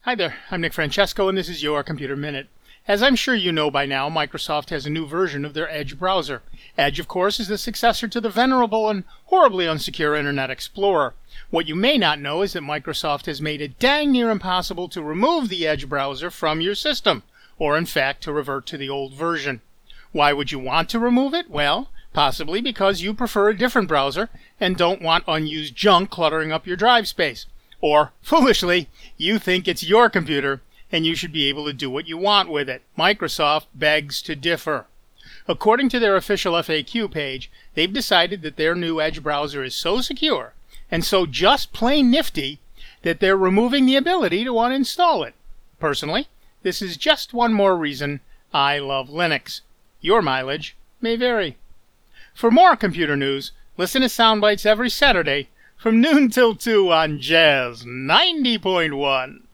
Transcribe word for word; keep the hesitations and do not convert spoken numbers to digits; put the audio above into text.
Hi there, I'm Nick Francesco and this is your Computer Minute. As I'm sure you know by now, Microsoft has a new version of their Edge browser. Edge, of course, is the successor to the venerable and horribly unsecure Internet Explorer. What you may not know is that Microsoft has made it dang near impossible to remove the Edge browser from your system, or in fact to revert to the old version. Why would you want to remove it? Well, possibly because you prefer a different browser and don't want unused junk cluttering up your drive space. Or, foolishly, you think it's your computer and you should be able to do what you want with it. Microsoft begs to differ. According to their official F A Q page, they've decided that their new Edge browser is so secure and so just plain nifty that they're removing the ability to uninstall it. Personally, this is just one more reason I love Linux. Your mileage may vary. For more computer news, listen to Soundbites every Saturday from noon till two on Jazz ninety point one.